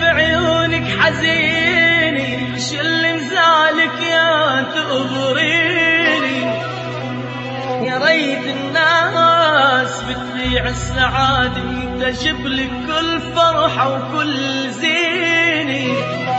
بعيونك حزيني، وش اللي مزعلك يا تغريني؟ يا ريت الناس بتبيع السعادة تجيب لك كل فرحة وكل زيني.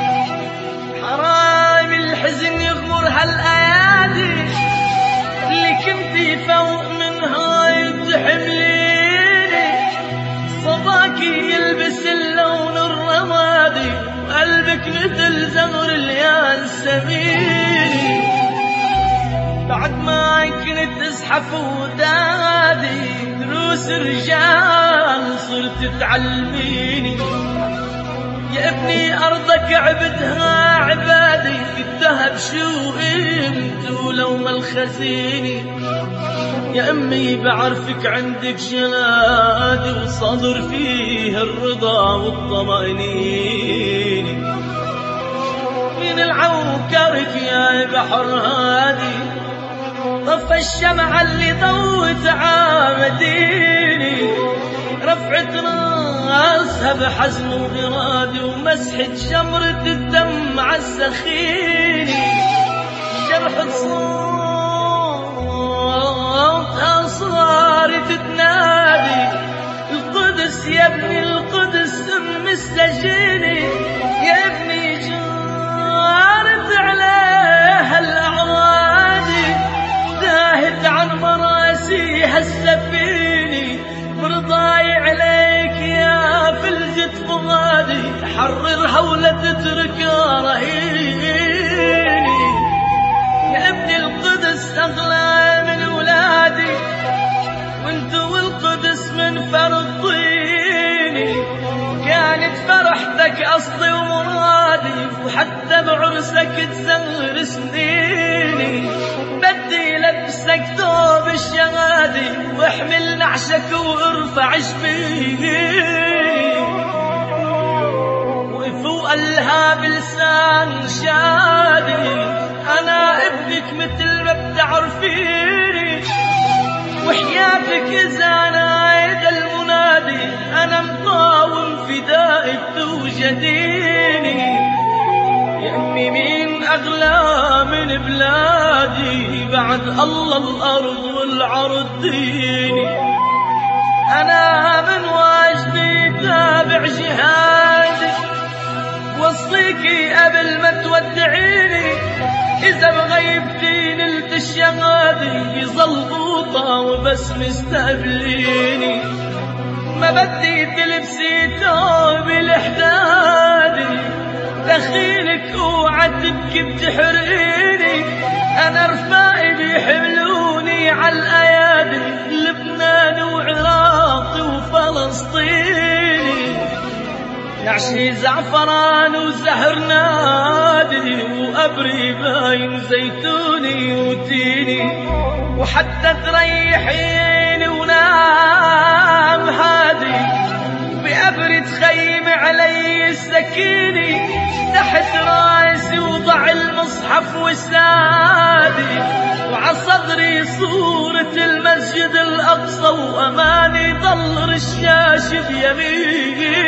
حرام الحزن يغمر هالأيادي اللي كنتي فوق منها تحمليني. صباكي يلبس اللون الرمادي وقلبك مثل زهر الياسمين. بعد ما كنت ازحف ودادي دروس رجال صرت تعلميني. يا ابني أرضك عبدها عبادي، الذهب شو قيمته لو ما الخزيني. يا أمي بعرفك عندك جلاد وصدر فيه الرضا والطمأنينة. من العوكرك يا بحر هادي طفى الشمعة اللي ضوت عامديني. رفعت راسها بحزم وإرادة ومسحت شمرة الدم عالسخيني. جرحت صوتها صارت تنادي القدس يا ابني القدس أم السجيني. يا ابني جارت عليها الأعوادي زاهد عن مراسيها السفيني. برضاي عليك يا فلجة فؤادي حررها ولا تتركها رهيني. يا ابني القدس أغلى من ولادي وانتو والقدس من فرطيني. كانت فرحتك أصلي ومرادي وحتى بعرسك تزغر سنيني. بدي لبسك ثوب الشهادي واحمل نعشك وارفع جبيني. وفوق لها بلسان شادي أنا ابنك مثل ما بتعرفيني. وحياتك إذا نايد المنادي أنا مقاوم فدائك توجديني. يا أمي مين أغلى من بلادي بعد الله الأرض والعرض ديني. أنا من واجبي تابع جهادي وصيكي قبل ما تودعيني. إذا بغيبتي نلت الشهادي يظل بوطة وبس مستقبليني. ما بدي تلبسي ثوب الحدادي دخيلك اوعى تبكي بتحرقيني. أنا رفاقي بيحملوني عالأيادي لبنان وعراقي وفلسطيني. نعشي زعفران وزهر نادي وقبري باين زيتوني وتيني. وحتى تريحيني ونام هادي بقبري تخيم علي السكيني. تحت راسي وضع المصحف وسادي وعصدري صورة المسجد الأقصى وأماني ضل رشاش بيميني.